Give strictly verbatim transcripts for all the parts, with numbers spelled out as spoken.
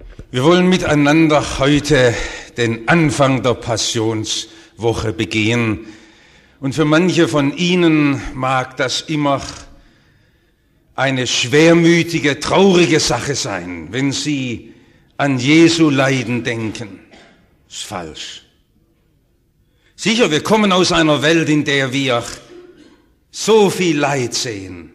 Wir wollen miteinander heute den Anfang der Passionswoche begehen. Und für manche von Ihnen mag das immer eine schwermütige, traurige Sache sein, wenn Sie an Jesu Leiden denken. Das ist falsch. Sicher, wir kommen aus einer Welt, in der wir so viel Leid sehen.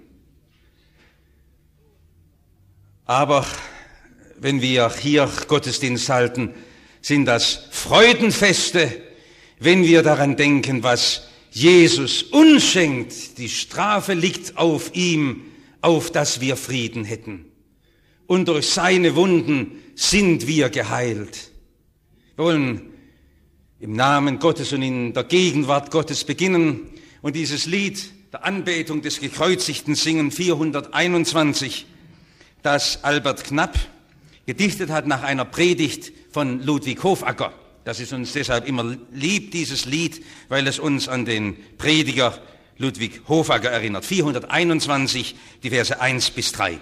Aber wenn wir hier Gottesdienst halten, sind das Freudenfeste, wenn wir daran denken, was Jesus uns schenkt. Die Strafe liegt auf ihm, auf dass wir Frieden hätten. Und durch seine Wunden sind wir geheilt. Wir wollen im Namen Gottes und in der Gegenwart Gottes beginnen und dieses Lied der Anbetung des Gekreuzigten singen, vierhunderteinundzwanzig, das Albert Knapp gedichtet hat nach einer Predigt von Ludwig Hofacker. Das ist uns deshalb immer lieb, dieses Lied, weil es uns an den Prediger Ludwig Hofacker erinnert. vierhunderteinundzwanzig, die Verse eins bis drei.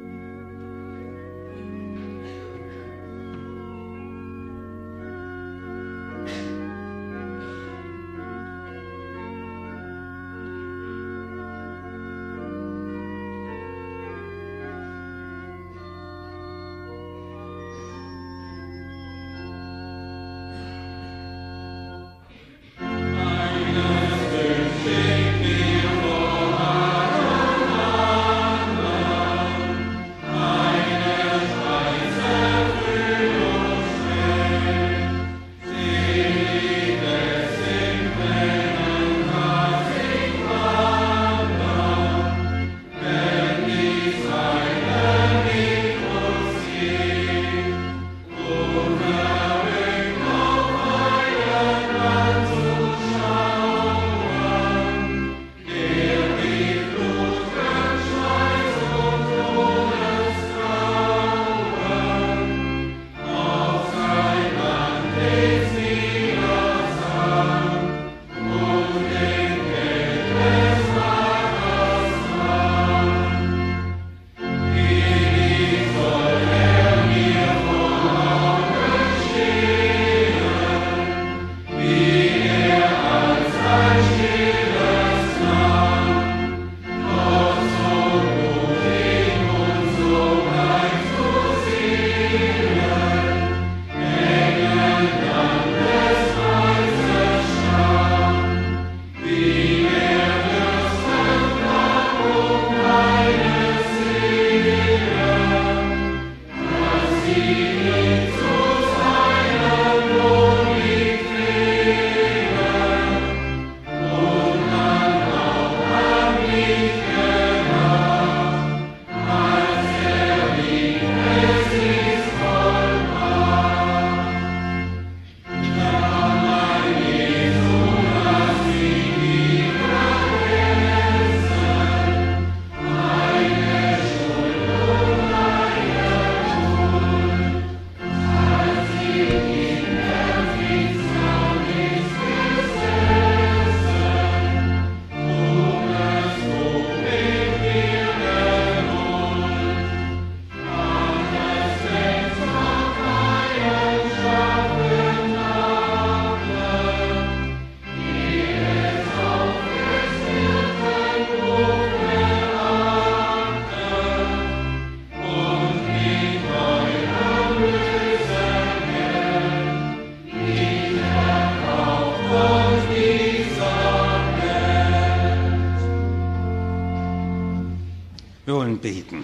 Beten.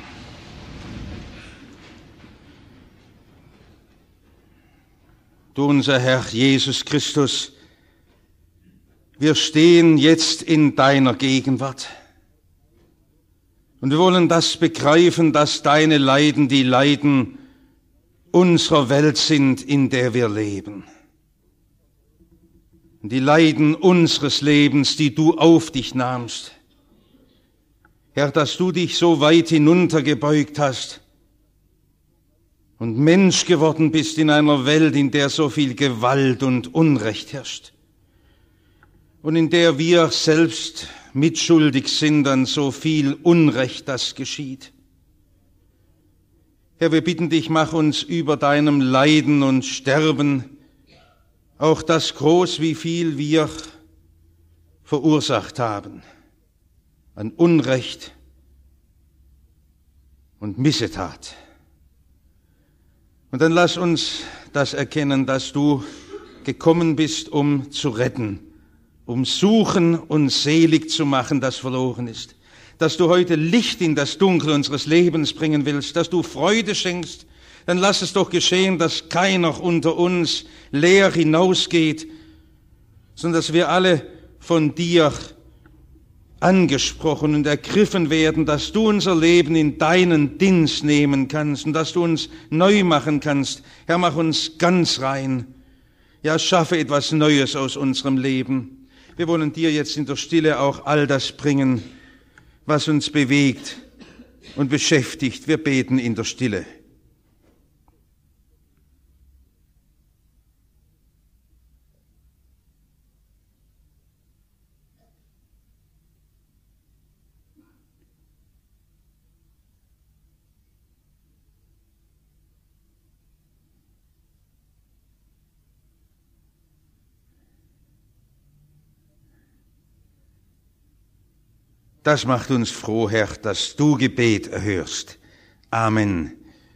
Du, unser Herr Jesus Christus, wir stehen jetzt in deiner Gegenwart und wir wollen das begreifen, dass deine Leiden die Leiden unserer Welt sind, in der wir leben. Die Leiden unseres Lebens, die du auf dich nahmst. Herr, dass du dich so weit hinuntergebeugt hast und Mensch geworden bist in einer Welt, in der so viel Gewalt und Unrecht herrscht und in der wir selbst mitschuldig sind an so viel Unrecht, das geschieht. Herr, wir bitten dich, mach uns über deinem Leiden und Sterben auch das groß, wie viel wir verursacht haben an Unrecht und Missetat. Und dann lass uns das erkennen, dass du gekommen bist, um zu retten, um suchen und selig zu machen, das verloren ist. Dass du heute Licht in das Dunkel unseres Lebens bringen willst, dass du Freude schenkst, dann lass es doch geschehen, dass keiner unter uns leer hinausgeht, sondern dass wir alle von dir angesprochen und ergriffen werden, dass du unser Leben in deinen Dienst nehmen kannst und dass du uns neu machen kannst. Herr, mach uns ganz rein. Ja, schaffe etwas Neues aus unserem Leben. Wir wollen dir jetzt in der Stille auch all das bringen, was uns bewegt und beschäftigt. Wir beten in der Stille. Das macht uns froh, Herr, dass du Gebet erhörst. Amen.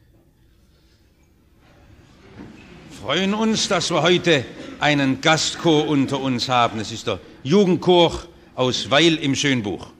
Wir freuen uns, dass wir heute einen Gastchor unter uns haben. Es ist der Jugendchor aus Weil im Schönbuch.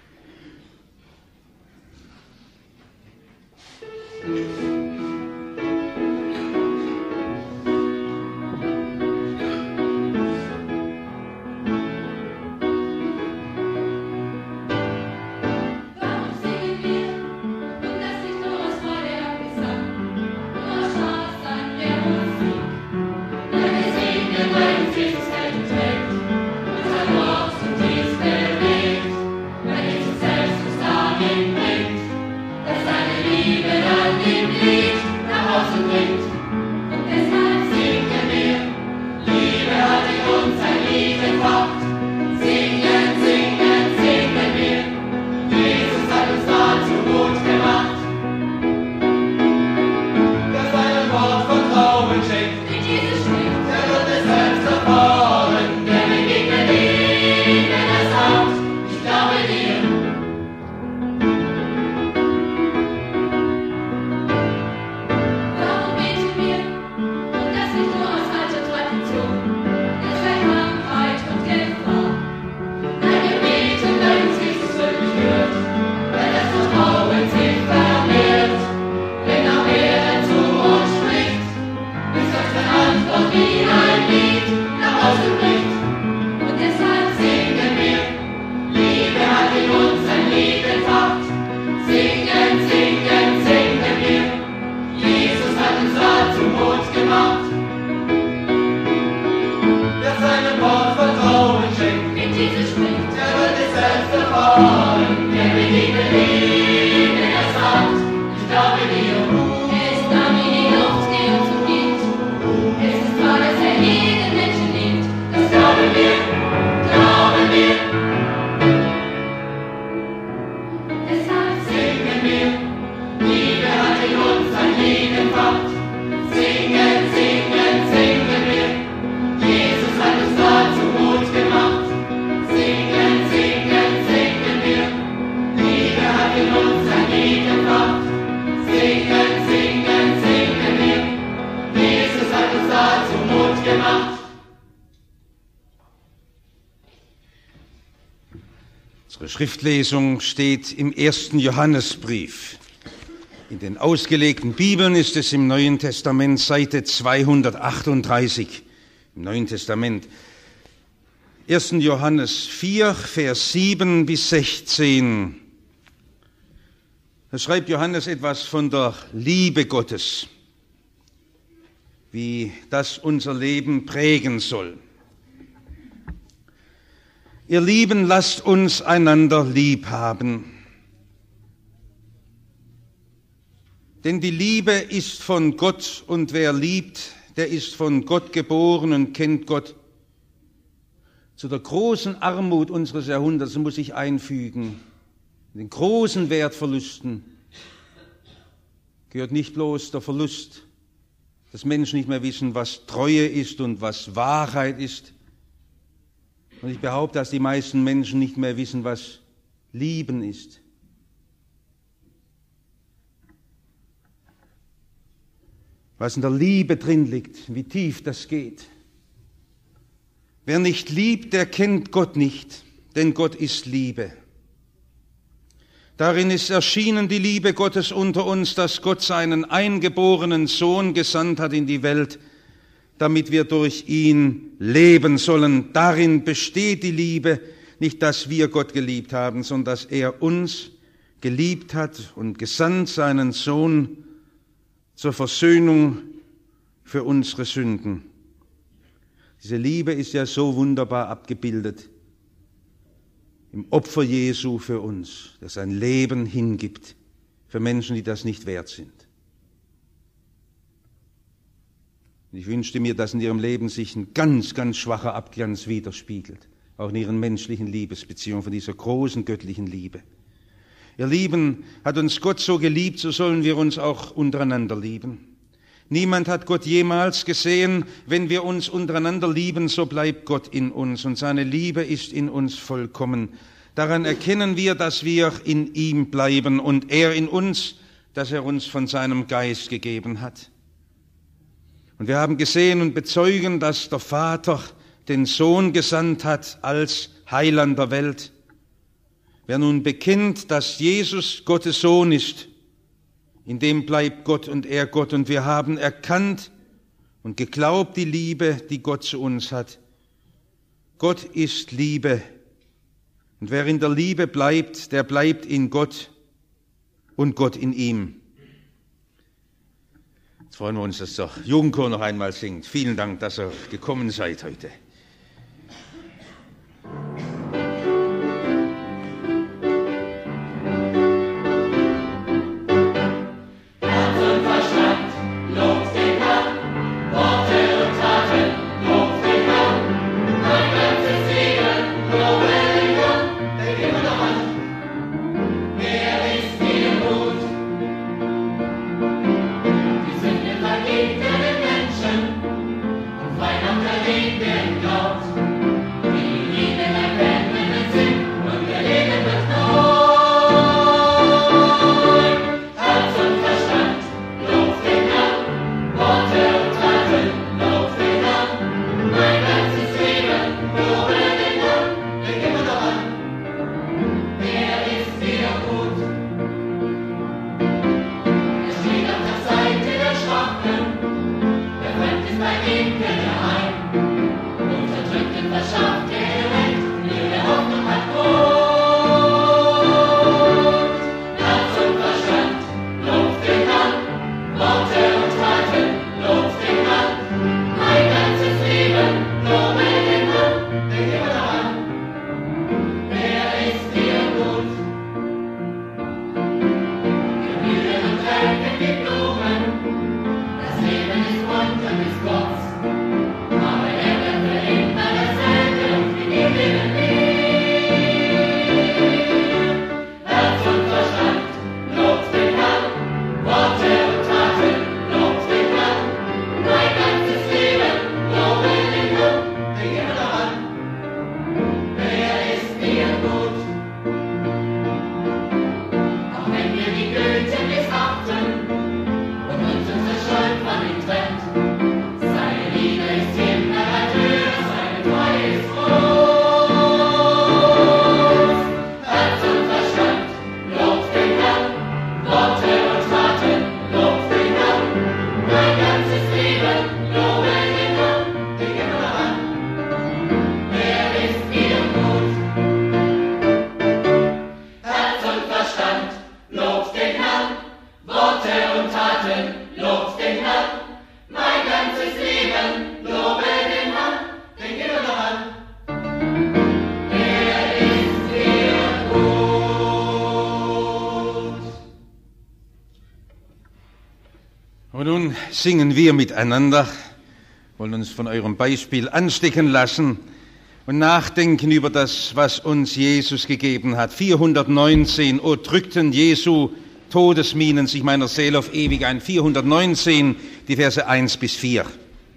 Unsere Schriftlesung steht im ersten Johannesbrief. In den ausgelegten Bibeln ist es im Neuen Testament, Seite zweihundertachtunddreißig. Im Neuen Testament. ersten Johannes vier, Vers sieben bis sechzehn. Da schreibt Johannes etwas von der Liebe Gottes, wie das unser Leben prägen soll. Ihr Lieben, lasst uns einander lieb haben. Denn die Liebe ist von Gott, und wer liebt, der ist von Gott geboren und kennt Gott. Zu der großen Armut unseres Jahrhunderts muss ich einfügen, den großen Wertverlusten gehört nicht bloß der Verlust, dass Menschen nicht mehr wissen, was Treue ist und was Wahrheit ist. Und ich behaupte, dass die meisten Menschen nicht mehr wissen, was Lieben ist. Was in der Liebe drin liegt, wie tief das geht. Wer nicht liebt, der kennt Gott nicht, denn Gott ist Liebe. Darin ist erschienen die Liebe Gottes unter uns, dass Gott seinen eingeborenen Sohn gesandt hat in die Welt, damit wir durch ihn leben sollen. Darin besteht die Liebe, nicht dass wir Gott geliebt haben, sondern dass er uns geliebt hat und gesandt seinen Sohn zur Versöhnung für unsere Sünden. Diese Liebe ist ja so wunderbar abgebildet im Opfer Jesu für uns, das sein Leben hingibt für Menschen, die das nicht wert sind. Und ich wünschte mir, dass in ihrem Leben sich ein ganz, ganz schwacher Abglanz widerspiegelt, auch in ihren menschlichen Liebesbeziehungen von dieser großen göttlichen Liebe. Ihr Lieben, hat uns Gott so geliebt, so sollen wir uns auch untereinander lieben. Niemand hat Gott jemals gesehen. Wenn wir uns untereinander lieben, so bleibt Gott in uns und seine Liebe ist in uns vollkommen. Daran erkennen wir, dass wir in ihm bleiben und er in uns, dass er uns von seinem Geist gegeben hat. Und wir haben gesehen und bezeugen, dass der Vater den Sohn gesandt hat als Heiland der Welt. Wer nun bekennt, dass Jesus Gottes Sohn ist, in dem bleibt Gott und er Gott. Und wir haben erkannt und geglaubt die Liebe, die Gott zu uns hat. Gott ist Liebe. Und wer in der Liebe bleibt, der bleibt in Gott und Gott in ihm. Jetzt freuen wir uns, dass der Jugendchor noch einmal singt. Vielen Dank, dass ihr gekommen seid heute. Und nun singen wir miteinander, wollen uns von eurem Beispiel anstecken lassen und nachdenken über das, was uns Jesus gegeben hat. vierhundertneunzehn, O drückten Jesu Todesminen sich meiner Seele auf ewig ein. vierhundertneunzehn, die Verse eins bis vier.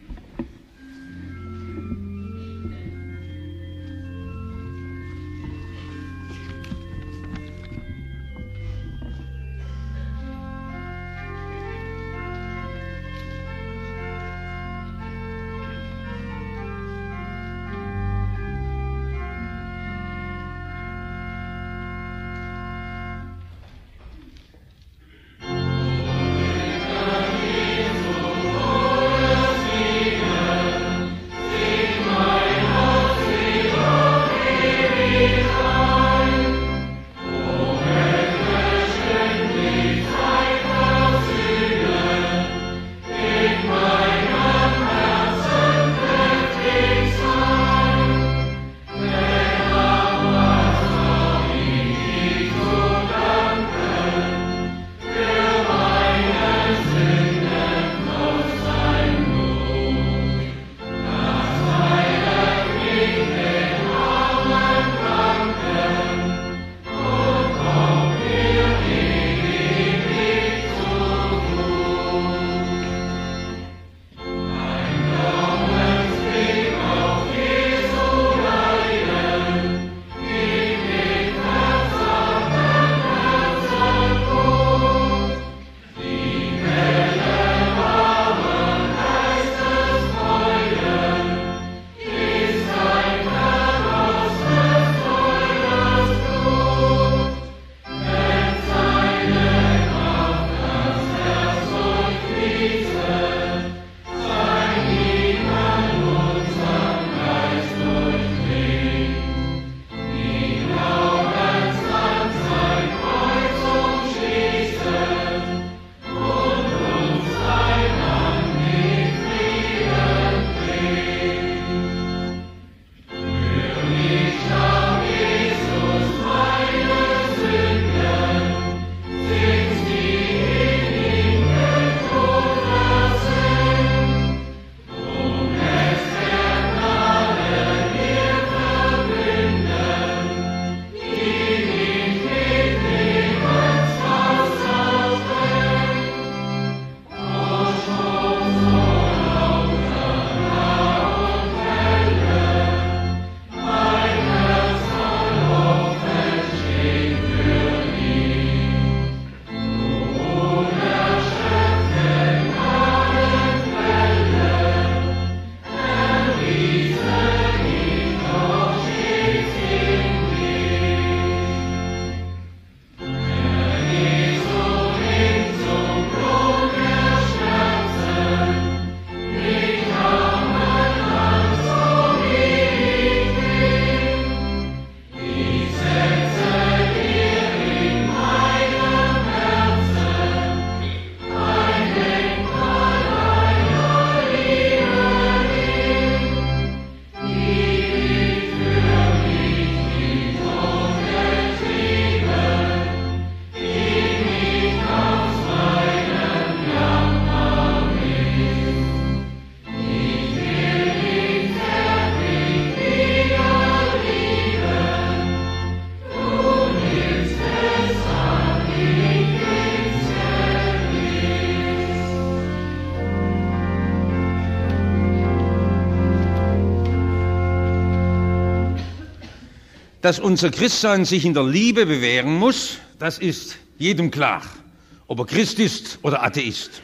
Dass unser Christsein sich in der Liebe bewähren muss, das ist jedem klar, ob er Christ ist oder Atheist.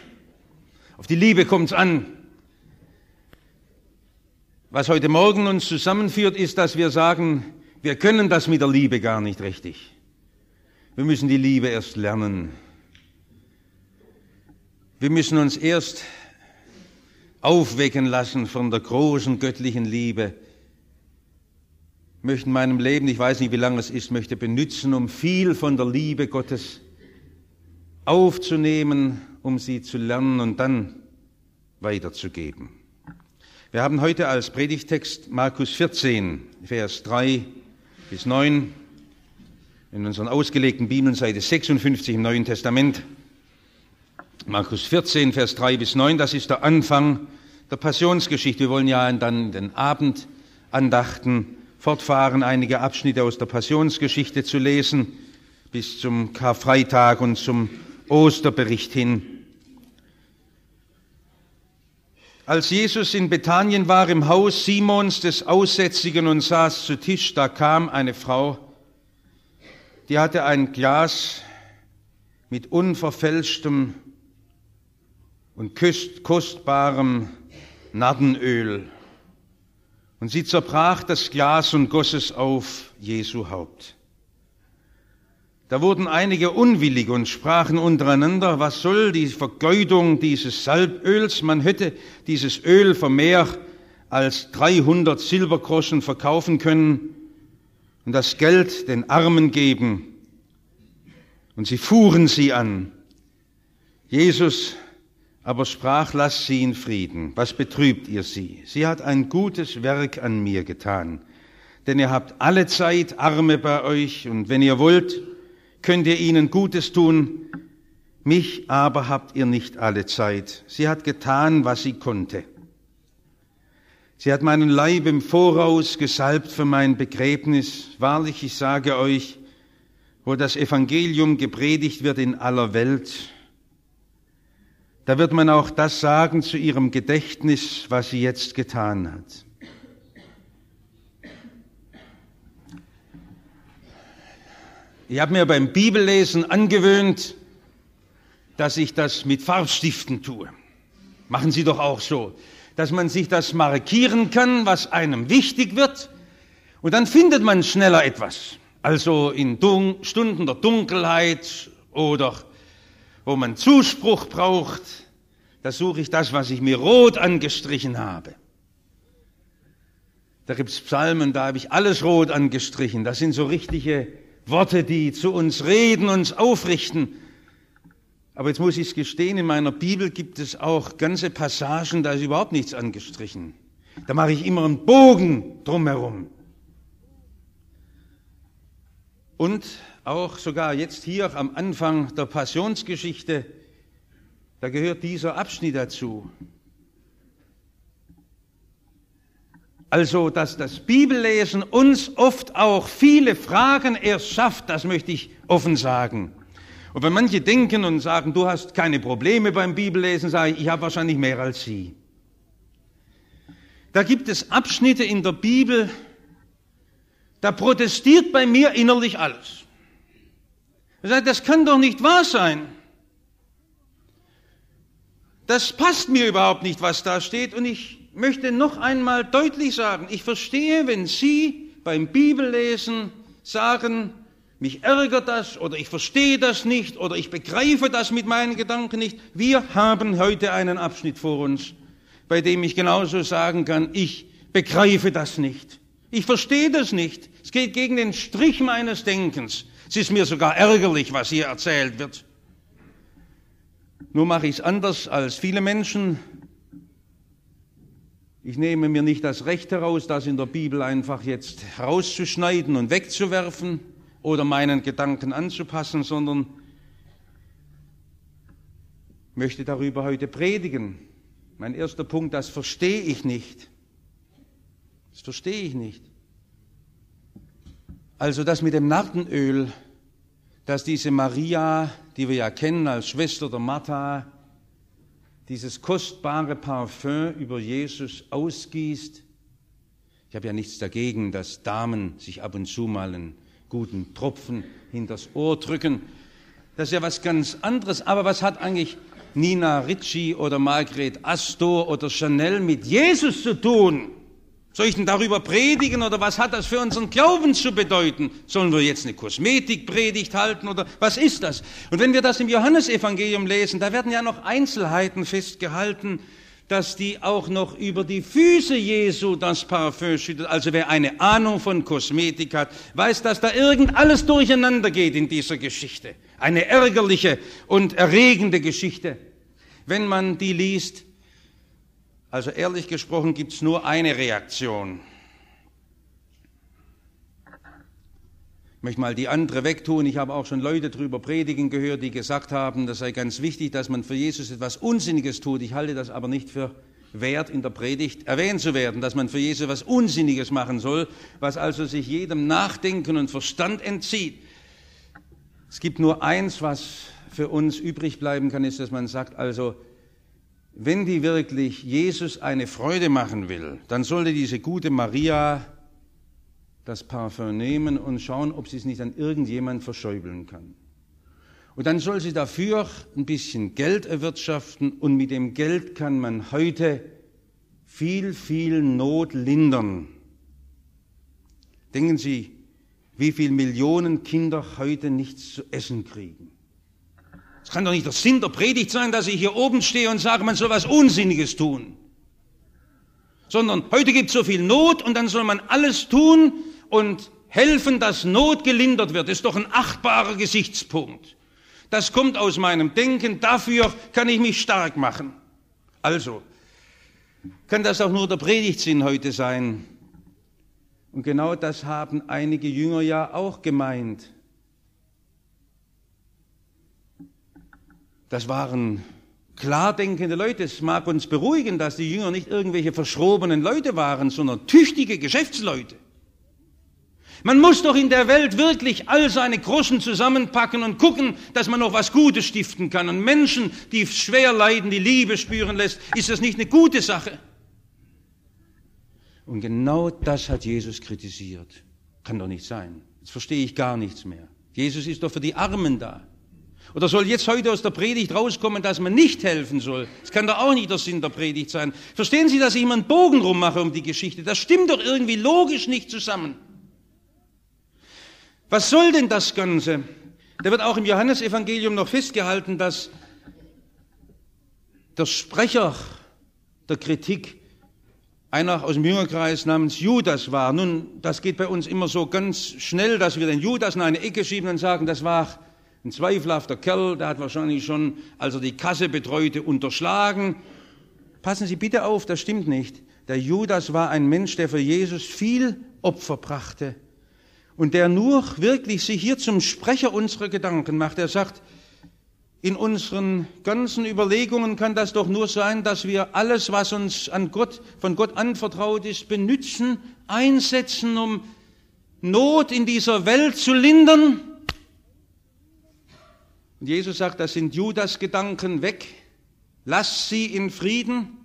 Auf die Liebe kommt es an. Was heute Morgen uns zusammenführt, ist, dass wir sagen, wir können das mit der Liebe gar nicht richtig. Wir müssen die Liebe erst lernen. Wir müssen uns erst aufwecken lassen von der großen göttlichen Liebe. Ich möchte in meinem Leben, ich weiß nicht, wie lange es ist, möchte benützen, um viel von der Liebe Gottes aufzunehmen, um sie zu lernen und dann weiterzugeben. Wir haben heute als Predigtext Markus vierzehn, Vers drei bis neun, in unseren ausgelegten Bibeln, Seite sechsundfünfzig im Neuen Testament. Markus vierzehn, Vers drei bis neun, das ist der Anfang der Passionsgeschichte. Wir wollen ja dann den Abendandachten fortfahren, einige Abschnitte aus der Passionsgeschichte zu lesen. bis zum Karfreitag und zum Osterbericht hin. Als Jesus in Bethanien war, im Haus Simons des Aussätzigen und saß zu Tisch, da kam eine Frau, die hatte ein Glas mit unverfälschtem und kostbarem Nardenöl. Und sie zerbrach das Glas und goss es auf Jesu Haupt. Da wurden einige unwillig und sprachen untereinander, was soll die Vergeudung dieses Salböls? Man hätte dieses Öl für mehr als dreihundert Silbergroschen verkaufen können und das Geld den Armen geben. Und sie fuhren sie an. Jesus aber sprach, lasst sie in Frieden. Was betrübt ihr sie? Sie hat ein gutes Werk an mir getan. Denn ihr habt alle Zeit Arme bei euch und wenn ihr wollt, könnt ihr ihnen Gutes tun. Mich aber habt ihr nicht alle Zeit. Sie hat getan, was sie konnte. Sie hat meinen Leib im Voraus gesalbt für mein Begräbnis. Wahrlich, ich sage euch, wo das Evangelium gepredigt wird in aller Welt, da wird man auch das sagen zu ihrem Gedächtnis, was sie jetzt getan hat. Ich habe mir beim Bibellesen angewöhnt, dass ich das mit Farbstiften tue. Machen Sie doch auch so, dass man sich das markieren kann, was einem wichtig wird, und dann findet man schneller etwas. Also in Dun- Stunden der Dunkelheit oder wo man Zuspruch braucht, da suche ich das, was ich mir rot angestrichen habe. Da gibt es Psalmen, da habe ich alles rot angestrichen. Das sind so richtige Worte, die zu uns reden, uns aufrichten. Aber jetzt muss ich es gestehen, in meiner Bibel gibt es auch ganze Passagen, da ist überhaupt nichts angestrichen. Da mache ich immer einen Bogen drumherum. Und auch sogar jetzt hier am Anfang der Passionsgeschichte, da gehört dieser Abschnitt dazu. Also, dass das Bibellesen uns oft auch viele Fragen erst schafft, das möchte ich offen sagen. Und wenn manche denken und sagen, du hast keine Probleme beim Bibellesen, sage ich, ich habe wahrscheinlich mehr als Sie. Da gibt es Abschnitte in der Bibel, da protestiert bei mir innerlich alles. Er sagt, das kann doch nicht wahr sein. Das passt mir überhaupt nicht, was da steht. Und ich möchte noch einmal deutlich sagen, ich verstehe, wenn Sie beim Bibellesen sagen, mich ärgert das oder ich verstehe das nicht oder ich begreife das mit meinen Gedanken nicht. Wir haben heute einen Abschnitt vor uns, bei dem ich genauso sagen kann, ich begreife das nicht. Ich verstehe das nicht. Es geht gegen den Strich meines Denkens. Es ist mir sogar ärgerlich, was hier erzählt wird. Nur mache ich es anders als viele Menschen. Ich nehme mir nicht das Recht heraus, das in der Bibel einfach jetzt herauszuschneiden und wegzuwerfen oder meinen Gedanken anzupassen, sondern möchte darüber heute predigen. Mein erster Punkt, das verstehe ich nicht. Das verstehe ich nicht. Also das mit dem Nardenöl, dass diese Maria, die wir ja kennen als Schwester der Martha, dieses kostbare Parfüm über Jesus ausgießt. Ich habe ja nichts dagegen, dass Damen sich ab und zu mal einen guten Tropfen hinters Ohr drücken. Das ist ja was ganz anderes. Aber was hat eigentlich Nina Ricci oder Margret Astor oder Chanel mit Jesus zu tun? Soll ich denn darüber predigen oder was hat das für unseren Glauben zu bedeuten? Sollen wir jetzt eine Kosmetikpredigt halten oder was ist das? Und wenn wir das im Johannesevangelium lesen, da werden ja noch Einzelheiten festgehalten, dass die auch noch über die Füße Jesu das Parfüm schüttet. Also wer eine Ahnung von Kosmetik hat, weiß, dass da irgend alles durcheinander geht in dieser Geschichte. Eine ärgerliche und erregende Geschichte, wenn man die liest. Also ehrlich gesprochen gibt es nur eine Reaktion. Ich möchte mal die andere wegtun. Ich habe auch schon Leute drüber predigen gehört, die gesagt haben, das sei ganz wichtig, dass man für Jesus etwas Unsinniges tut. Ich halte das aber nicht für wert, in der Predigt erwähnt zu werden, dass man für Jesus etwas Unsinniges machen soll, was also sich jedem Nachdenken und Verstand entzieht. Es gibt nur eins, was für uns übrig bleiben kann, ist, dass man sagt, also, wenn die wirklich Jesus eine Freude machen will, dann sollte diese gute Maria das Parfüm nehmen und schauen, ob sie es nicht an irgendjemand verschäubeln kann. Und dann soll sie dafür ein bisschen Geld erwirtschaften und mit dem Geld kann man heute viel, viel Not lindern. Denken Sie, wie viele Millionen Kinder heute nichts zu essen kriegen. Es kann doch nicht der Sinn der Predigt sein, dass ich hier oben stehe und sage, man soll was Unsinniges tun. Sondern heute gibt es so viel Not und dann soll man alles tun und helfen, dass Not gelindert wird. Das ist doch ein achtbarer Gesichtspunkt. Das kommt aus meinem Denken, dafür kann ich mich stark machen. Also, kann das auch nur der Predigtsinn heute sein? Und genau das haben einige Jünger ja auch gemeint. Das waren klar denkende Leute. Es mag uns beruhigen, dass die Jünger nicht irgendwelche verschrobenen Leute waren, sondern tüchtige Geschäftsleute. Man muss doch in der Welt wirklich all seine Groschen zusammenpacken und gucken, dass man noch was Gutes stiften kann. Und Menschen, die schwer leiden, die Liebe spüren lässt, ist das nicht eine gute Sache? Und genau das hat Jesus kritisiert. Kann doch nicht sein. Jetzt verstehe ich gar nichts mehr. Jesus ist doch für die Armen da. Oder soll jetzt heute aus der Predigt rauskommen, dass man nicht helfen soll? Das kann doch auch nicht der Sinn der Predigt sein. Verstehen Sie, dass ich immer einen Bogen rummache um die Geschichte? Das stimmt doch irgendwie logisch nicht zusammen. Was soll denn das Ganze? Da wird auch im Johannesevangelium noch festgehalten, dass der Sprecher der Kritik einer aus dem Jüngerkreis namens Judas war. Nun, das geht bei uns immer so ganz schnell, dass wir den Judas in eine Ecke schieben und sagen, das war ein zweifelhafter Kerl, der hat wahrscheinlich schon, als er die Kasse betreute, unterschlagen. Passen Sie bitte auf, das stimmt nicht. Der Judas war ein Mensch, der für Jesus viel Opfer brachte und der nur wirklich sich hier zum Sprecher unserer Gedanken macht. Er sagt, in unseren ganzen Überlegungen kann das doch nur sein, dass wir alles, was uns an Gott, von Gott anvertraut ist, benützen, einsetzen, um Not in dieser Welt zu lindern. Und Jesus sagt, das sind Judas Gedanken, weg, lass sie in Frieden.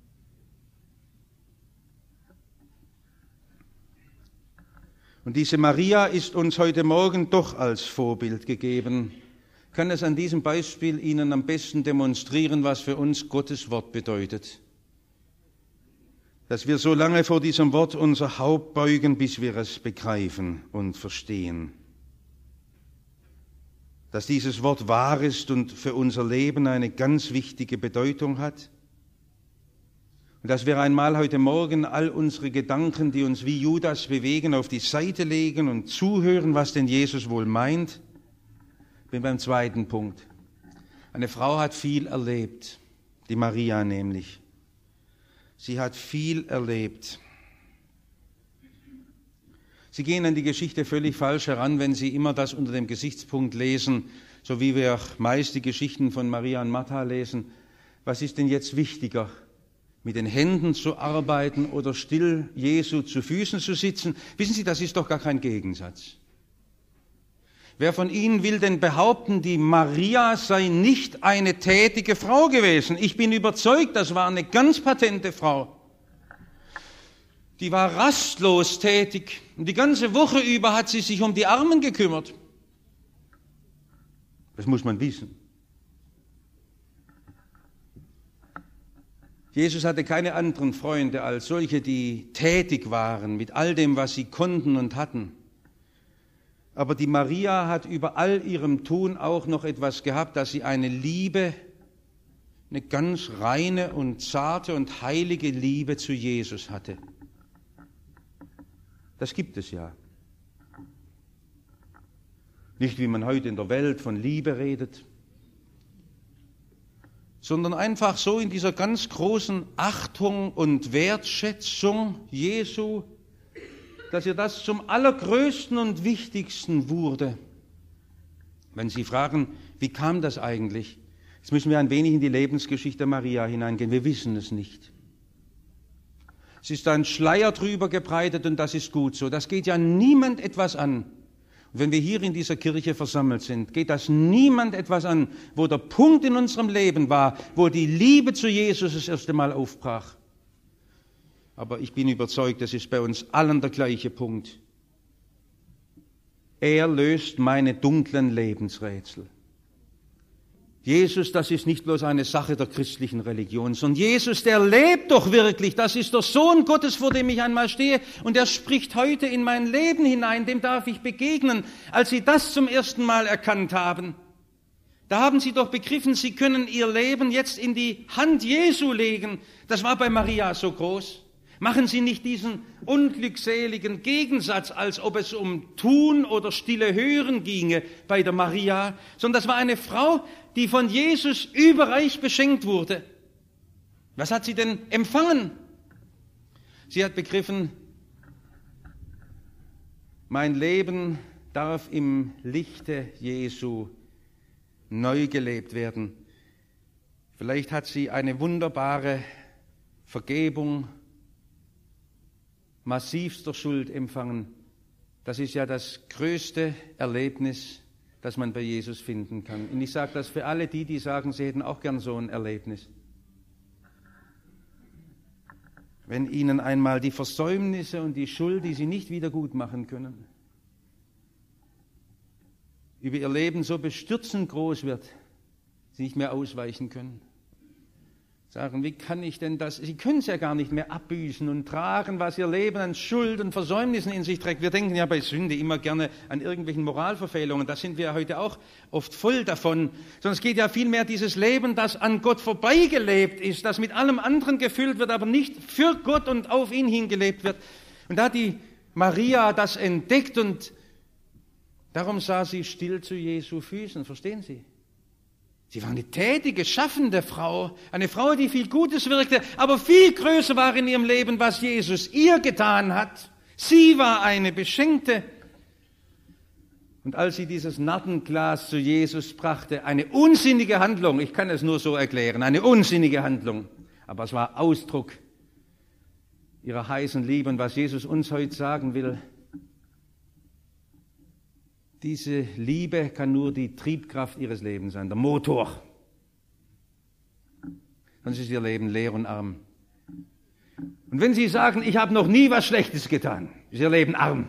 Und diese Maria ist uns heute Morgen doch als Vorbild gegeben. Ich kann es an diesem Beispiel Ihnen am besten demonstrieren, was für uns Gottes Wort bedeutet. Dass wir so lange vor diesem Wort unser Haupt beugen, bis wir es begreifen und verstehen. Dass dieses Wort wahr ist und für unser Leben eine ganz wichtige Bedeutung hat. Und dass wir einmal heute Morgen all unsere Gedanken, die uns wie Judas bewegen, auf die Seite legen und zuhören, was denn Jesus wohl meint. Ich bin beim zweiten Punkt. Eine Frau hat viel erlebt, die Maria nämlich. Sie hat viel erlebt. Sie gehen an die Geschichte völlig falsch heran, wenn Sie immer das unter dem Gesichtspunkt lesen, so wie wir meist die Geschichten von Maria und Martha lesen. Was ist denn jetzt wichtiger? Mit den Händen zu arbeiten oder still Jesu zu Füßen zu sitzen? Wissen Sie, das ist doch gar kein Gegensatz. Wer von Ihnen will denn behaupten, die Maria sei nicht eine tätige Frau gewesen? Ich bin überzeugt, das war eine ganz patente Frau. Die war rastlos tätig und die ganze Woche über hat sie sich um die Armen gekümmert. Das muss man wissen. Jesus hatte keine anderen Freunde als solche, die tätig waren mit all dem, was sie konnten und hatten. Aber die Maria hat über all ihrem Tun auch noch etwas gehabt, dass sie eine Liebe, eine ganz reine und zarte und heilige Liebe zu Jesus hatte. Das gibt es ja. Nicht, wie man heute in der Welt von Liebe redet, sondern einfach so in dieser ganz großen Achtung und Wertschätzung Jesu, dass ihr das zum Allergrößten und Wichtigsten wurde. Wenn Sie fragen, wie kam das eigentlich? Jetzt müssen wir ein wenig in die Lebensgeschichte Maria hineingehen. Wir wissen es nicht. Es ist ein Schleier drüber gebreitet und das ist gut so. Das geht ja niemand etwas an. Wenn wir hier in dieser Kirche versammelt sind, geht das niemand etwas an, wo der Punkt in unserem Leben war, wo die Liebe zu Jesus das erste Mal aufbrach. Aber ich bin überzeugt, das ist bei uns allen der gleiche Punkt. Er löst meine dunklen Lebensrätsel. Jesus, das ist nicht bloß eine Sache der christlichen Religion, sondern Jesus, der lebt doch wirklich. Das ist der Sohn Gottes, vor dem ich einmal stehe. Und er spricht heute in mein Leben hinein, dem darf ich begegnen. Als Sie das zum ersten Mal erkannt haben, da haben Sie doch begriffen, Sie können Ihr Leben jetzt in die Hand Jesu legen. Das war bei Maria so groß. Machen Sie nicht diesen unglückseligen Gegensatz, als ob es um Tun oder stille Hören ginge bei der Maria, sondern das war eine Frau, die von Jesus überreich beschenkt wurde. Was hat sie denn empfangen? Sie hat begriffen, mein Leben darf im Lichte Jesu neu gelebt werden. Vielleicht hat sie eine wunderbare Vergebung massivster Schuld empfangen. Das ist ja das größte Erlebnis, das man bei Jesus finden kann. Und ich sage das für alle die, die sagen, sie hätten auch gern so ein Erlebnis. Wenn ihnen einmal die Versäumnisse und die Schuld, die sie nicht wieder gut machen können, über ihr Leben so bestürzend groß wird, sie nicht mehr ausweichen können. Sagen, wie kann ich denn das? Sie können es ja gar nicht mehr abbüßen und tragen, was ihr Leben an Schuld und Versäumnissen in sich trägt. Wir denken ja bei Sünde immer gerne an irgendwelchen Moralverfehlungen. Da sind wir heute auch oft voll davon. Sondern es geht ja vielmehr dieses Leben, das an Gott vorbeigelebt ist, das mit allem anderen gefüllt wird, aber nicht für Gott und auf ihn hingelebt wird. Und da hat die Maria das entdeckt und darum sah sie still zu Jesu Füßen. Verstehen Sie? Sie war eine tätige, schaffende Frau, eine Frau, die viel Gutes wirkte, aber viel größer war in ihrem Leben, was Jesus ihr getan hat. Sie war eine Beschenkte. Und als sie dieses Nattenglas zu Jesus brachte, eine unsinnige Handlung, ich kann es nur so erklären, eine unsinnige Handlung, aber es war Ausdruck ihrer heißen Liebe. Und was Jesus uns heute sagen will, diese Liebe kann nur die Triebkraft ihres Lebens sein, der Motor. Sonst ist ihr Leben leer und arm. Und wenn Sie sagen, ich habe noch nie was Schlechtes getan, ist ihr Leben arm.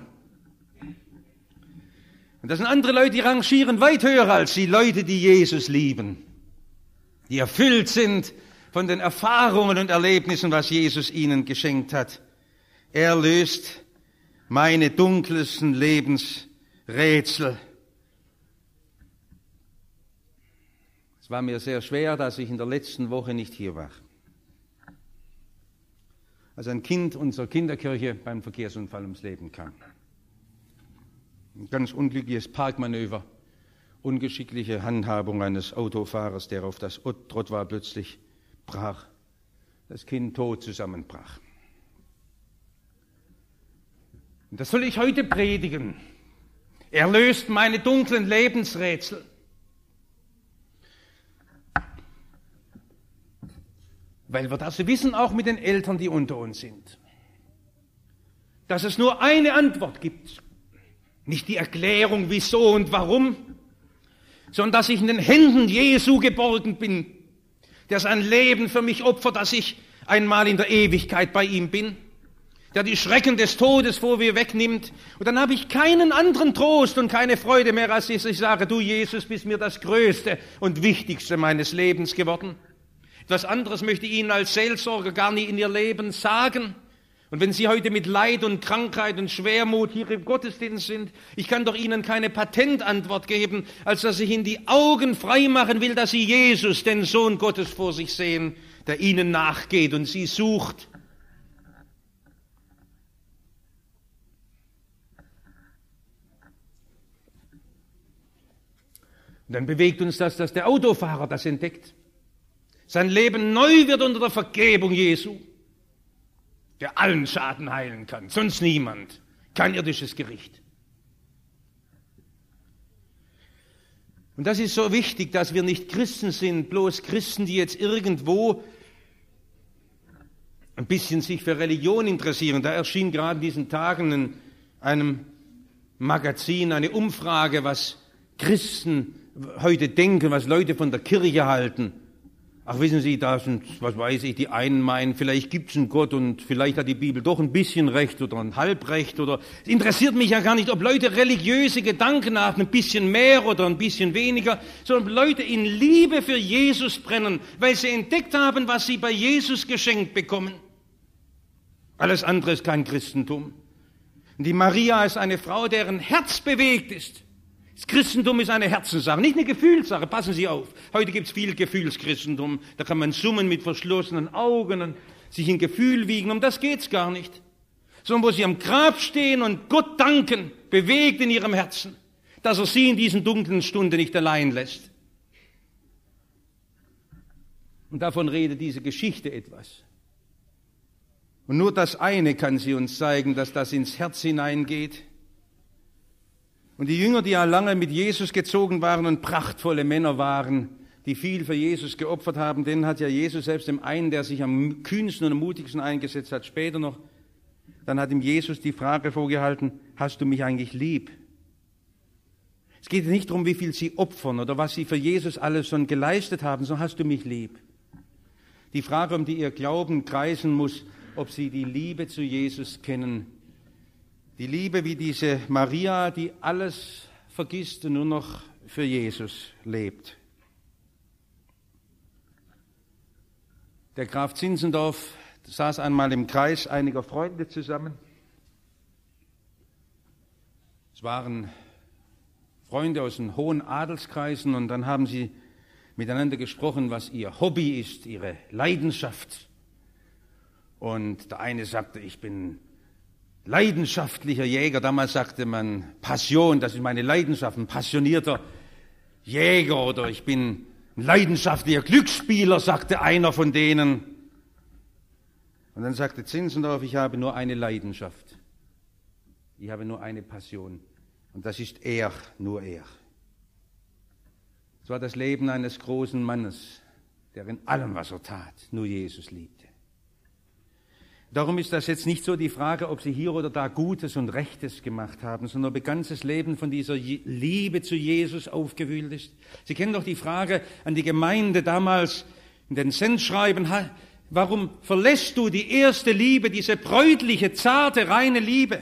Und das sind andere Leute, die rangieren weit höher als die Leute, die Jesus lieben, die erfüllt sind von den Erfahrungen und Erlebnissen, was Jesus ihnen geschenkt hat. Er löst meine dunkelsten Lebensrätsel. Es war mir sehr schwer, dass ich in der letzten Woche nicht hier war. Als ein Kind unserer Kinderkirche beim Verkehrsunfall ums Leben kam. Ein ganz unglückliches Parkmanöver, ungeschickliche Handhabung eines Autofahrers, der auf das Trottoir plötzlich brach. Das Kind tot zusammenbrach. Und das soll ich heute predigen. Er löst meine dunklen Lebensrätsel. Weil wir das wissen, auch mit den Eltern, die unter uns sind, dass es nur eine Antwort gibt. Nicht die Erklärung, wieso und warum, sondern dass ich in den Händen Jesu geborgen bin, der sein Leben für mich opfert, dass ich einmal in der Ewigkeit bei ihm bin, der die Schrecken des Todes vor mir wegnimmt. Und dann habe ich keinen anderen Trost und keine Freude mehr, als ich sage, du Jesus bist mir das Größte und Wichtigste meines Lebens geworden. Etwas anderes möchte ich Ihnen als Seelsorger gar nie in Ihr Leben sagen. Und wenn Sie heute mit Leid und Krankheit und Schwermut hier im Gottesdienst sind, ich kann doch Ihnen keine Patentantwort geben, als dass ich Ihnen die Augen frei machen will, dass Sie Jesus, den Sohn Gottes, vor sich sehen, der Ihnen nachgeht und Sie sucht. Und dann bewegt uns das, dass der Autofahrer das entdeckt. Sein Leben neu wird unter der Vergebung Jesu, der allen Schaden heilen kann, sonst niemand, kein irdisches Gericht. Und das ist so wichtig, dass wir nicht Christen sind, bloß Christen, die jetzt irgendwo ein bisschen sich für Religion interessieren. Da erschien gerade in diesen Tagen in einem Magazin eine Umfrage, was Christen heute denken, was Leute von der Kirche halten. Ach, wissen Sie, da sind, was weiß ich, die einen meinen, vielleicht gibt es einen Gott und vielleicht hat die Bibel doch ein bisschen recht oder ein Halbrecht oder, es interessiert mich ja gar nicht, ob Leute religiöse Gedanken haben, ein bisschen mehr oder ein bisschen weniger, sondern Leute in Liebe für Jesus brennen, weil sie entdeckt haben, was sie bei Jesus geschenkt bekommen. Alles andere ist kein Christentum. Und die Maria ist eine Frau, deren Herz bewegt ist. Das Christentum ist eine Herzenssache, nicht eine Gefühlssache. Passen Sie auf. Heute gibt es viel Gefühlschristentum. Da kann man summen mit verschlossenen Augen und sich in Gefühl wiegen. Um das geht's gar nicht. Sondern wo Sie am Grab stehen und Gott danken, bewegt in Ihrem Herzen, dass er Sie in diesen dunklen Stunden nicht allein lässt. Und davon redet diese Geschichte etwas. Und nur das eine kann sie uns zeigen, dass das ins Herz hineingeht. Und die Jünger, die ja lange mit Jesus gezogen waren und prachtvolle Männer waren, die viel für Jesus geopfert haben, denen hat ja Jesus selbst dem einen, der sich am kühnsten und am mutigsten eingesetzt hat, später noch, dann hat ihm Jesus die Frage vorgehalten, hast du mich eigentlich lieb? Es geht nicht darum, wie viel sie opfern oder was sie für Jesus alles schon geleistet haben, sondern hast du mich lieb? Die Frage, um die ihr Glauben kreisen muss, ob sie die Liebe zu Jesus kennen. Die Liebe wie diese Maria, die alles vergisst und nur noch für Jesus lebt. Der Graf Zinzendorf saß einmal im Kreis einiger Freunde zusammen. Es waren Freunde aus den hohen Adelskreisen und dann haben sie miteinander gesprochen, was ihr Hobby ist, ihre Leidenschaft. Und der eine sagte, ich bin leidenschaftlicher Jäger. Damals sagte man Passion, das ist meine Leidenschaft, ein passionierter Jäger. Oder ich bin ein leidenschaftlicher Glücksspieler, sagte einer von denen. Und dann sagte Zinzendorf, ich habe nur eine Leidenschaft. Ich habe nur eine Passion. Und das ist er, nur er. Es war das Leben eines großen Mannes, der in allem, was er tat, nur Jesus liebte. Darum ist das jetzt nicht so die Frage, ob Sie hier oder da Gutes und Rechtes gemacht haben, sondern ob Ihr ganzes Leben von dieser Liebe zu Jesus aufgewühlt ist. Sie kennen doch die Frage an die Gemeinde damals in den Sendschreiben, warum verlässt du die erste Liebe, diese bräutliche, zarte, reine Liebe?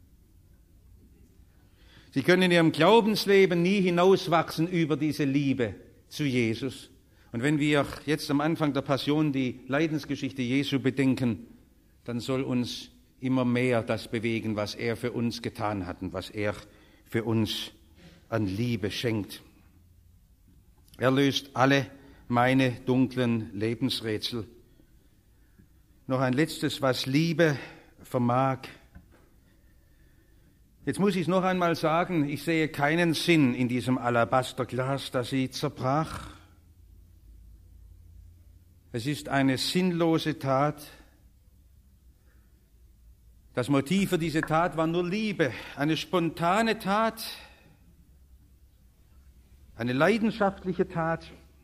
Sie können in Ihrem Glaubensleben nie hinauswachsen über diese Liebe zu Jesus. Und wenn wir jetzt am Anfang der Passion die Leidensgeschichte Jesu bedenken, dann soll uns immer mehr das bewegen, was er für uns getan hat und was er für uns an Liebe schenkt. Er löst alle meine dunklen Lebensrätsel. Noch ein letztes, was Liebe vermag. Jetzt muss ich es noch einmal sagen, ich sehe keinen Sinn in diesem Alabasterglas, das sie zerbrach. Es ist eine sinnlose Tat. Das Motiv für diese Tat war nur Liebe, eine spontane Tat, eine leidenschaftliche Tat,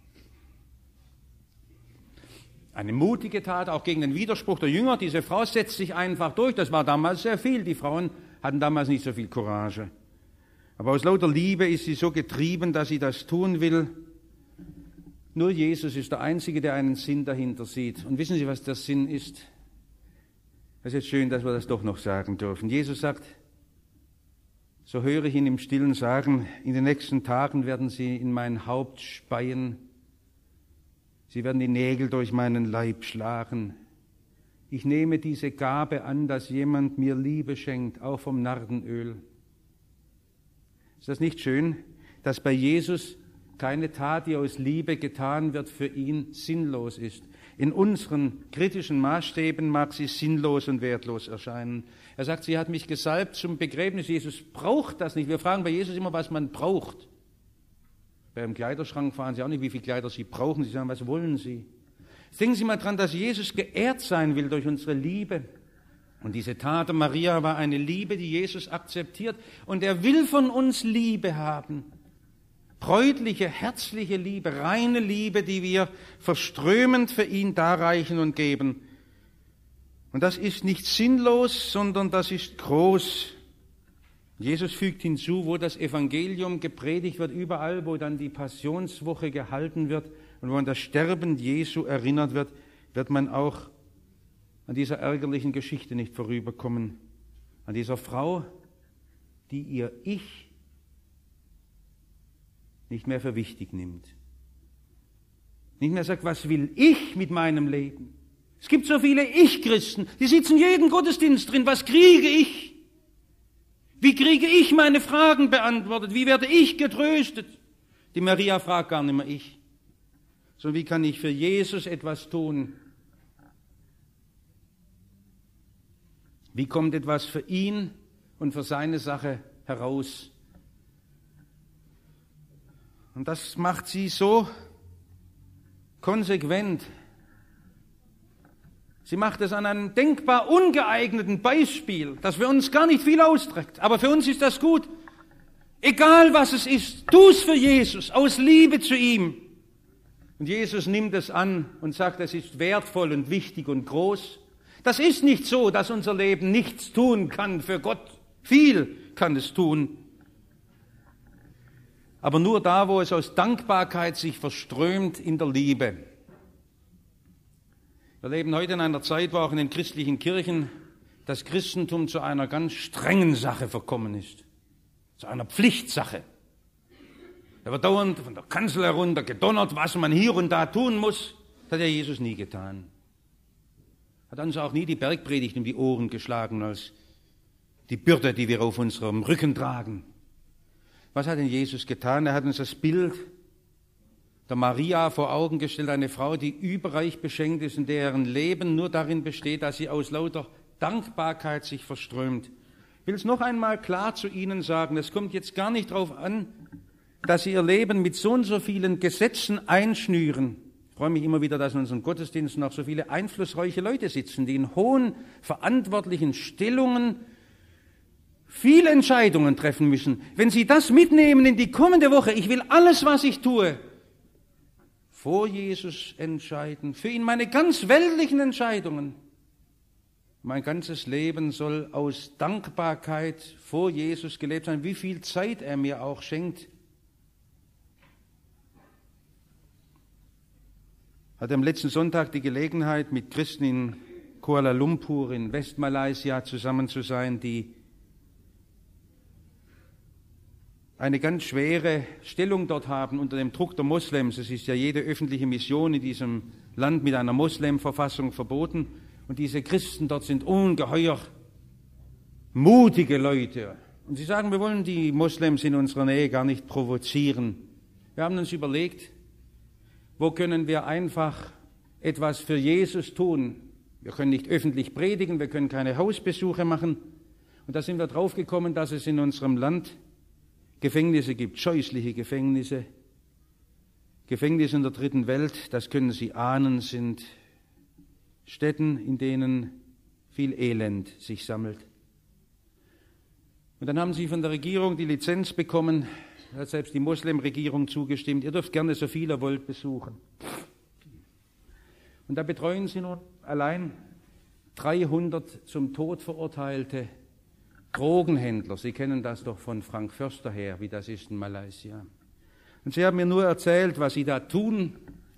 eine mutige Tat, auch gegen den Widerspruch der Jünger. Diese Frau setzt sich einfach durch, das war damals sehr viel. Die Frauen hatten damals nicht so viel Courage. Aber aus lauter Liebe ist sie so getrieben, dass sie das tun will. Nur Jesus ist der Einzige, der einen Sinn dahinter sieht. Und wissen Sie, was der Sinn ist? Es ist jetzt schön, dass wir das doch noch sagen dürfen. Jesus sagt, so höre ich ihn im Stillen sagen, in den nächsten Tagen werden sie in mein Haupt speien. Sie werden die Nägel durch meinen Leib schlagen. Ich nehme diese Gabe an, dass jemand mir Liebe schenkt, auch vom Nardenöl. Ist das nicht schön, dass bei Jesus keine Tat, die aus Liebe getan wird, für ihn sinnlos ist? In unseren kritischen Maßstäben mag sie sinnlos und wertlos erscheinen. Er sagt, sie hat mich gesalbt zum Begräbnis. Jesus braucht das nicht. Wir fragen bei Jesus immer, was man braucht. Beim Kleiderschrank fragen Sie auch nicht, wie viele Kleider Sie brauchen. Sie sagen, was wollen Sie? Denken Sie mal dran, dass Jesus geehrt sein will durch unsere Liebe. Und diese Tat der Maria war eine Liebe, die Jesus akzeptiert. Und er will von uns Liebe haben. Bräutliche, herzliche Liebe, reine Liebe, die wir verströmend für ihn darreichen und geben. Und das ist nicht sinnlos, sondern das ist groß. Jesus fügt hinzu, wo das Evangelium gepredigt wird, überall, wo dann die Passionswoche gehalten wird und wo an das Sterben Jesu erinnert wird, wird man auch an dieser ärgerlichen Geschichte nicht vorüberkommen, an dieser Frau, die ihr Ich nicht mehr für wichtig nimmt. Nicht mehr sagt, was will ich mit meinem Leben? Es gibt so viele Ich-Christen, die sitzen jeden Gottesdienst drin. Was kriege ich? Wie kriege ich meine Fragen beantwortet? Wie werde ich getröstet? Die Maria fragt gar nicht mehr ich, sondern wie kann ich für Jesus etwas tun? Wie kommt etwas für ihn und für seine Sache heraus? Und das macht sie so konsequent. Sie macht es an einem denkbar ungeeigneten Beispiel, das für uns gar nicht viel austrägt. Aber für uns ist das gut. Egal was es ist, tu es für Jesus, aus Liebe zu ihm. Und Jesus nimmt es an und sagt, es ist wertvoll und wichtig und groß. Das ist nicht so, dass unser Leben nichts tun kann für Gott. Viel kann es tun. Aber nur da, wo es aus Dankbarkeit sich verströmt in der Liebe. Wir leben heute in einer Zeit, wo auch in den christlichen Kirchen das Christentum zu einer ganz strengen Sache verkommen ist. Zu einer Pflichtsache. Da wird dauernd von der Kanzel herunter gedonnert, was man hier und da tun muss. Das hat ja Jesus nie getan. Hat uns auch nie die Bergpredigt um die Ohren geschlagen als die Bürde, die wir auf unserem Rücken tragen. Was hat denn Jesus getan? Er hat uns das Bild der Maria vor Augen gestellt, eine Frau, die überreich beschenkt ist und deren Leben nur darin besteht, dass sie aus lauter Dankbarkeit sich verströmt. Ich will es noch einmal klar zu Ihnen sagen, es kommt jetzt gar nicht darauf an, dass Sie Ihr Leben mit so und so vielen Gesetzen einschnüren. Ich freue mich immer wieder, dass in unseren Gottesdiensten auch so viele einflussreiche Leute sitzen, die in hohen, verantwortlichen Stellungen viele Entscheidungen treffen müssen. Wenn Sie das mitnehmen in die kommende Woche, ich will alles, was ich tue, vor Jesus entscheiden, für ihn meine ganz weltlichen Entscheidungen. Mein ganzes Leben soll aus Dankbarkeit vor Jesus gelebt sein, wie viel Zeit er mir auch schenkt. Ich hatte am letzten Sonntag die Gelegenheit, mit Christen in Kuala Lumpur in Westmalaysia zusammen zu sein, die eine ganz schwere Stellung dort haben unter dem Druck der Moslems. Es ist ja jede öffentliche Mission in diesem Land mit einer Moslem-Verfassung verboten. Und diese Christen dort sind ungeheuer mutige Leute. Und sie sagen, wir wollen die Moslems in unserer Nähe gar nicht provozieren. Wir haben uns überlegt, wo können wir einfach etwas für Jesus tun? Wir können nicht öffentlich predigen, wir können keine Hausbesuche machen. Und da sind wir draufgekommen, dass es in unserem Land Gefängnisse gibt, scheußliche Gefängnisse. Gefängnisse in der dritten Welt, das können Sie ahnen, sind Städten, in denen viel Elend sich sammelt. Und dann haben sie von der Regierung die Lizenz bekommen, hat selbst die Moslem-Regierung zugestimmt, ihr dürft gerne so viel ihr wollt besuchen. Und da betreuen sie nun allein dreihundert zum Tod verurteilte Drogenhändler. Sie kennen das doch von Frank Förster her, wie das ist in Malaysia. Und sie haben mir nur erzählt, was sie da tun.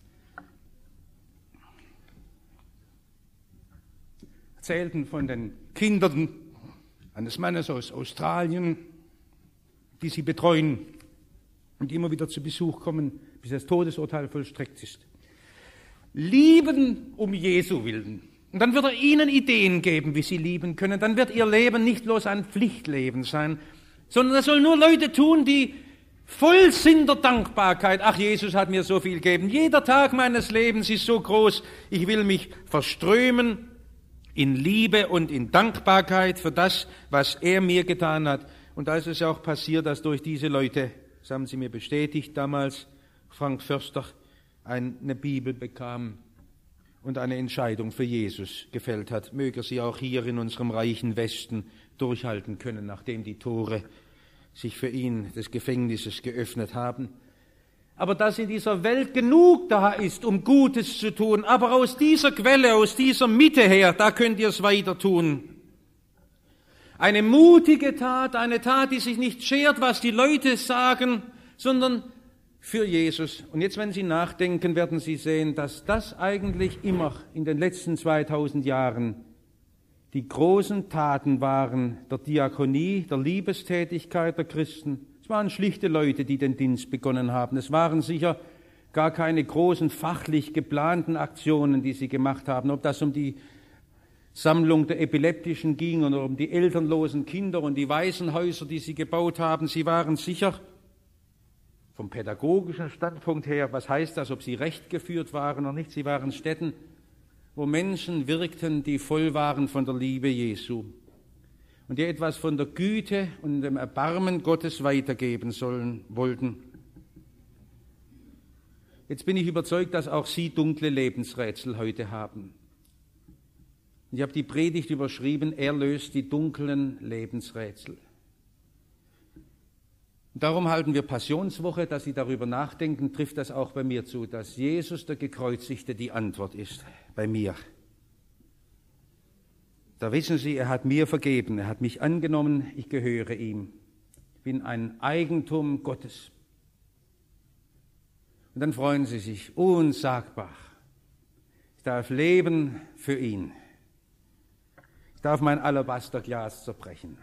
Erzählten von den Kindern eines Mannes aus Australien, die sie betreuen und die immer wieder zu Besuch kommen, bis das Todesurteil vollstreckt ist. Lieben um Jesu willen. Und dann wird er ihnen Ideen geben, wie sie lieben können. Dann wird ihr Leben nicht bloß ein Pflichtleben sein, sondern es sollen nur Leute tun, die voll sind der Dankbarkeit. Ach, Jesus hat mir so viel gegeben. Jeder Tag meines Lebens ist so groß. Ich will mich verströmen in Liebe und in Dankbarkeit für das, was er mir getan hat. Und da ist es auch passiert, dass durch diese Leute, das haben sie mir bestätigt damals, Frank Förster eine Bibel bekam und eine Entscheidung für Jesus gefällt hat. Möge er sie auch hier in unserem reichen Westen durchhalten können, nachdem die Tore sich für ihn des Gefängnisses geöffnet haben. Aber dass in dieser Welt genug da ist, um Gutes zu tun, aber aus dieser Quelle, aus dieser Mitte her, da könnt ihr es weiter tun. Eine mutige Tat, eine Tat, die sich nicht schert, was die Leute sagen, sondern für Jesus. Und jetzt, wenn Sie nachdenken, werden Sie sehen, dass das eigentlich immer in den letzten zweitausend Jahren die großen Taten waren der Diakonie, der Liebestätigkeit der Christen. Es waren schlichte Leute, die den Dienst begonnen haben. Es waren sicher gar keine großen fachlich geplanten Aktionen, die sie gemacht haben, ob das um die Sammlung der Epileptischen ging oder um die elternlosen Kinder und die Waisenhäuser, die sie gebaut haben. Sie waren sicher vom pädagogischen Standpunkt her, was heißt das, ob sie recht geführt waren oder nicht, sie waren Stätten, wo Menschen wirkten, die voll waren von der Liebe Jesu und die etwas von der Güte und dem Erbarmen Gottes weitergeben sollen, wollten. Jetzt bin ich überzeugt, dass auch Sie dunkle Lebensrätsel heute haben. Ich habe die Predigt überschrieben, er löst die dunklen Lebensrätsel. Und darum halten wir Passionswoche, dass Sie darüber nachdenken, trifft das auch bei mir zu, dass Jesus, der Gekreuzigte, die Antwort ist, bei mir. Da wissen Sie, er hat mir vergeben, er hat mich angenommen, ich gehöre ihm. Ich bin ein Eigentum Gottes. Und dann freuen Sie sich unsagbar. Ich darf leben für ihn. Ich darf mein Alabasterglas zerbrechen.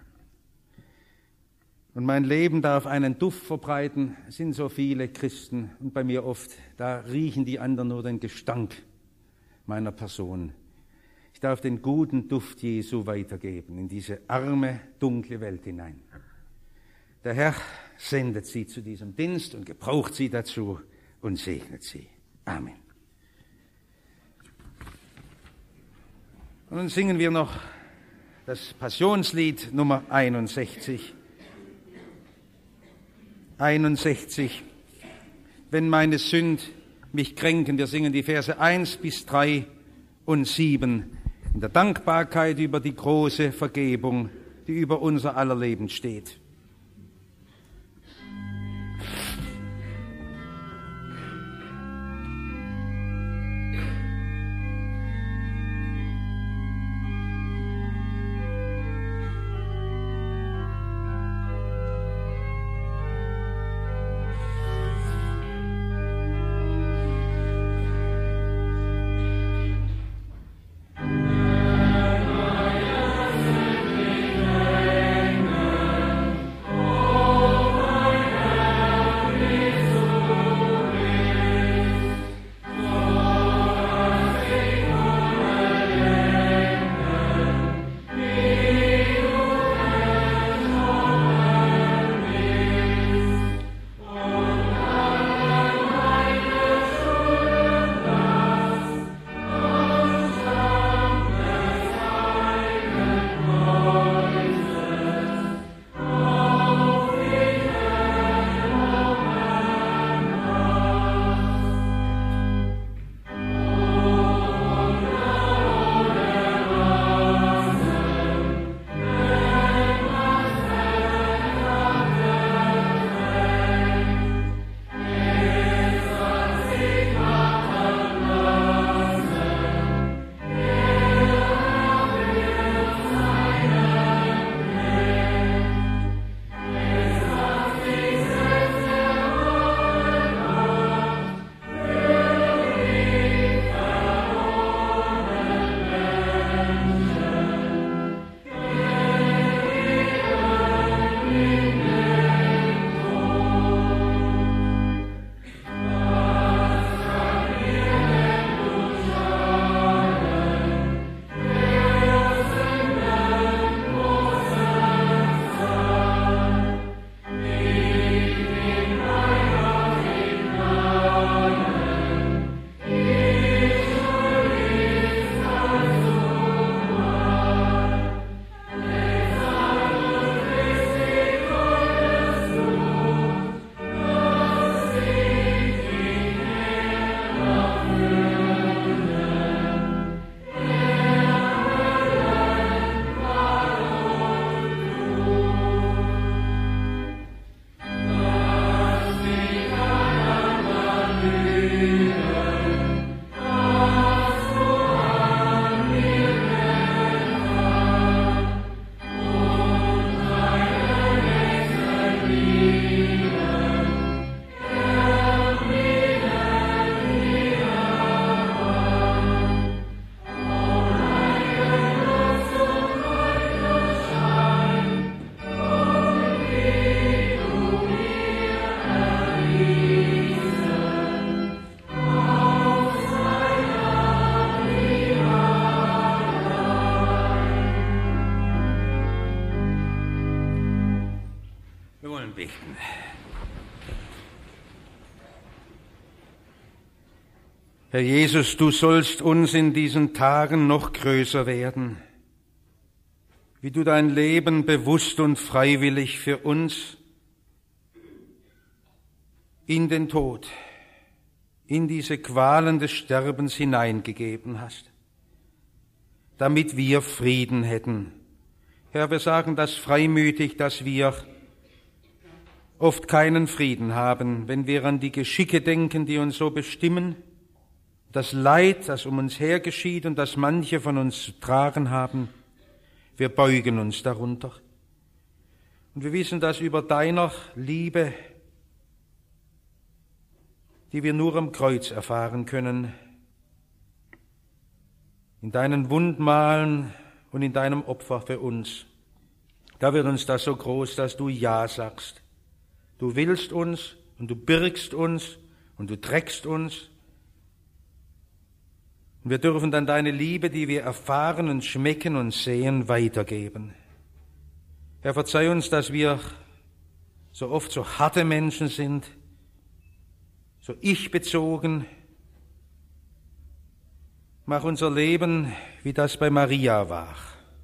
Und mein Leben darf einen Duft verbreiten. Es sind so viele Christen und bei mir oft, da riechen die anderen nur den Gestank meiner Person. Ich darf den guten Duft Jesu weitergeben in diese arme, dunkle Welt hinein. Der Herr sendet sie zu diesem Dienst und gebraucht sie dazu und segnet sie. Amen. Und dann singen wir noch das Passionslied Nummer einundsechzig. einundsechzig. Wenn meine Sünd mich kränken, wir singen die Verse eins bis drei und sieben in der Dankbarkeit über die große Vergebung, die über unser aller Leben steht. Herr Jesus, du sollst uns in diesen Tagen noch größer werden, wie du dein Leben bewusst und freiwillig für uns in den Tod, in diese Qualen des Sterbens hineingegeben hast, damit wir Frieden hätten. Herr, wir sagen das freimütig, dass wir oft keinen Frieden haben, wenn wir an die Geschicke denken, die uns so bestimmen, das Leid, das um uns her geschieht und das manche von uns zu tragen haben. Wir beugen uns darunter. Und wir wissen, dass über deiner Liebe, die wir nur am Kreuz erfahren können, in deinen Wundmalen und in deinem Opfer für uns, da wird uns das so groß, dass du Ja sagst. Du willst uns und du birgst uns und du trägst uns. Und wir dürfen dann deine Liebe, die wir erfahren und schmecken und sehen, weitergeben. Herr, verzeih uns, dass wir so oft so harte Menschen sind, so ich-bezogen. Mach unser Leben, wie das bei Maria war,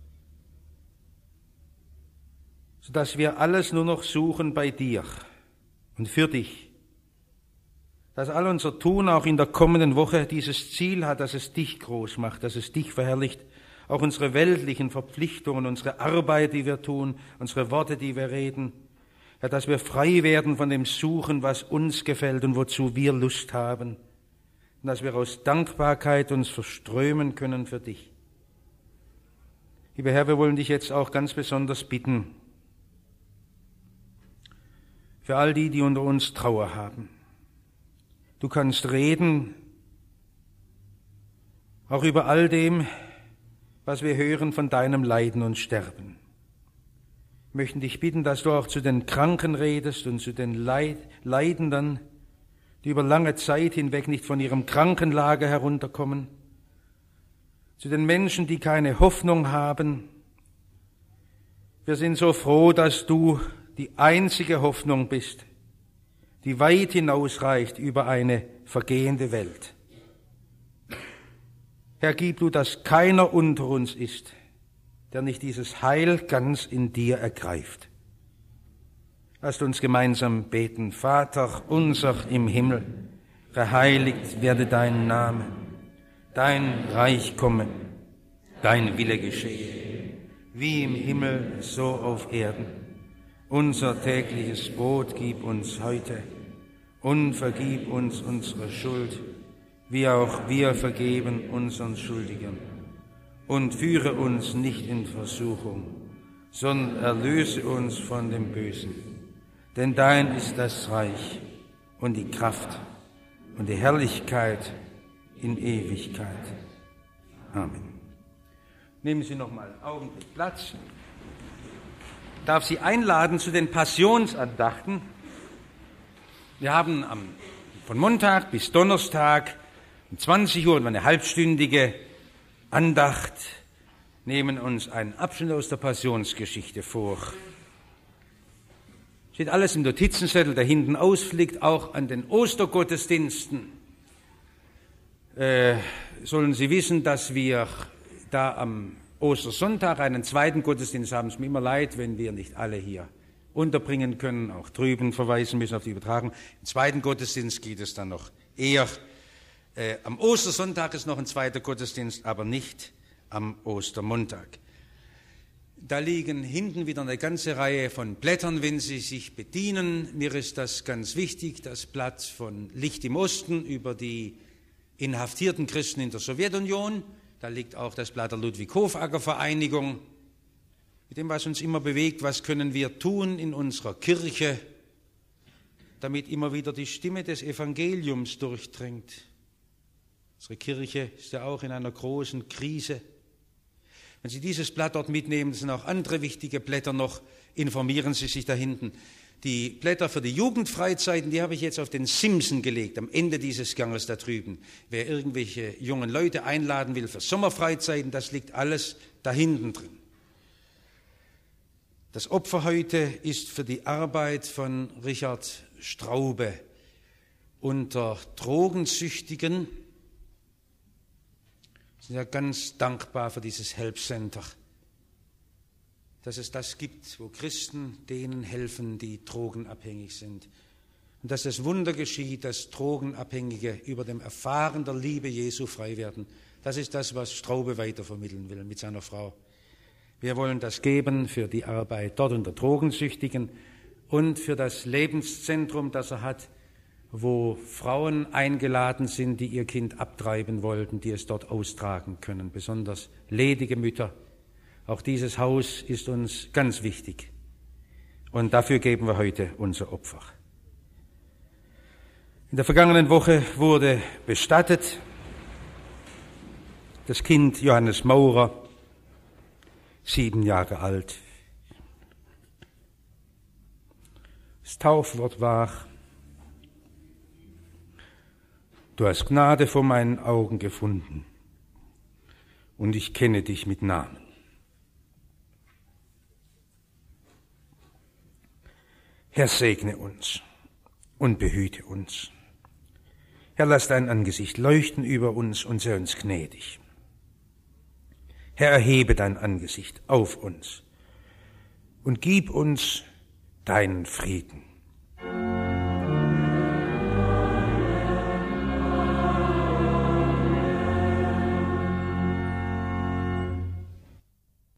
sodass wir alles nur noch suchen bei dir und für dich. Dass all unser Tun auch in der kommenden Woche dieses Ziel hat, dass es dich groß macht, dass es dich verherrlicht. Auch unsere weltlichen Verpflichtungen, unsere Arbeit, die wir tun, unsere Worte, die wir reden. Ja, dass wir frei werden von dem Suchen, was uns gefällt und wozu wir Lust haben. Und dass wir aus Dankbarkeit uns verströmen können für dich. Lieber Herr, wir wollen dich jetzt auch ganz besonders bitten, für all die, die unter uns Trauer haben. Du kannst reden, auch über all dem, was wir hören von deinem Leiden und Sterben. Wir möchten dich bitten, dass du auch zu den Kranken redest und zu den Leid, Leidenden, die über lange Zeit hinweg nicht von ihrem Krankenlager herunterkommen, zu den Menschen, die keine Hoffnung haben. Wir sind so froh, dass du die einzige Hoffnung bist, die weit hinausreicht über eine vergehende Welt. Herr, gib du, dass keiner unter uns ist, der nicht dieses Heil ganz in dir ergreift. Lasst uns gemeinsam beten. Vater unser im Himmel, geheiligt werde dein Name, dein Reich komme, dein Wille geschehe, wie im Himmel, so auf Erden. Unser tägliches Brot gib uns heute und vergib uns unsere Schuld, wie auch wir vergeben unseren Schuldigern. Und führe uns nicht in Versuchung, sondern erlöse uns von dem Bösen. Denn dein ist das Reich und die Kraft und die Herrlichkeit in Ewigkeit. Amen. Nehmen Sie noch mal einen Augenblick Platz. Ich darf Sie einladen zu den Passionsandachten. Wir haben am, von Montag bis Donnerstag um zwanzig Uhr eine halbstündige Andacht, nehmen uns einen Abschnitt aus der Passionsgeschichte vor. Steht alles im Notizenzettel, der hinten ausfliegt, auch an den Ostergottesdiensten. Äh, sollen Sie wissen, dass wir da am Ostersonntag einen zweiten Gottesdienst haben. Es ist mir immer leid, wenn wir nicht alle hier unterbringen können, auch drüben verweisen müssen auf die Übertragung. Im zweiten Gottesdienst geht es dann noch eher. Äh, am Ostersonntag ist noch ein zweiter Gottesdienst, aber nicht am Ostermontag. Da liegen hinten wieder eine ganze Reihe von Blättern, wenn Sie sich bedienen. Mir ist das ganz wichtig, das Blatt von Licht im Osten über die inhaftierten Christen in der Sowjetunion. Da liegt auch das Blatt der Ludwig-Hofacker-Vereinigung. Mit dem, was uns immer bewegt, was können wir tun in unserer Kirche, damit immer wieder die Stimme des Evangeliums durchdringt. Unsere Kirche ist ja auch in einer großen Krise. Wenn Sie dieses Blatt dort mitnehmen, das sind auch andere wichtige Blätter noch, informieren Sie sich da hinten. Die Blätter für die Jugendfreizeiten, die habe ich jetzt auf den Simsen gelegt, am Ende dieses Ganges da drüben. Wer irgendwelche jungen Leute einladen will für Sommerfreizeiten, das liegt alles da hinten drin. Das Opfer heute ist für die Arbeit von Richard Straube unter Drogensüchtigen Wir sind ja ganz dankbar für dieses Help Center, dass es das gibt, wo Christen denen helfen, die drogenabhängig sind. Und dass das Wunder geschieht, dass Drogenabhängige über dem Erfahren der Liebe Jesu frei werden. Das ist das, was Straube weitervermitteln will mit seiner Frau. Wir wollen das geben für die Arbeit dort unter Drogensüchtigen und für das Lebenszentrum, das er hat, wo Frauen eingeladen sind, die ihr Kind abtreiben wollten, die es dort austragen können, besonders ledige Mütter. Auch dieses Haus ist uns ganz wichtig. Und dafür geben wir heute unser Opfer. In der vergangenen Woche wurde bestattet das Kind Johannes Maurer, sieben Jahre alt. Das Taufwort war: Du hast Gnade vor meinen Augen gefunden und ich kenne dich mit Namen. Herr, segne uns und behüte uns. Herr, lass dein Angesicht leuchten über uns und sei uns gnädig. Herr, erhebe dein Angesicht auf uns und gib uns deinen Frieden.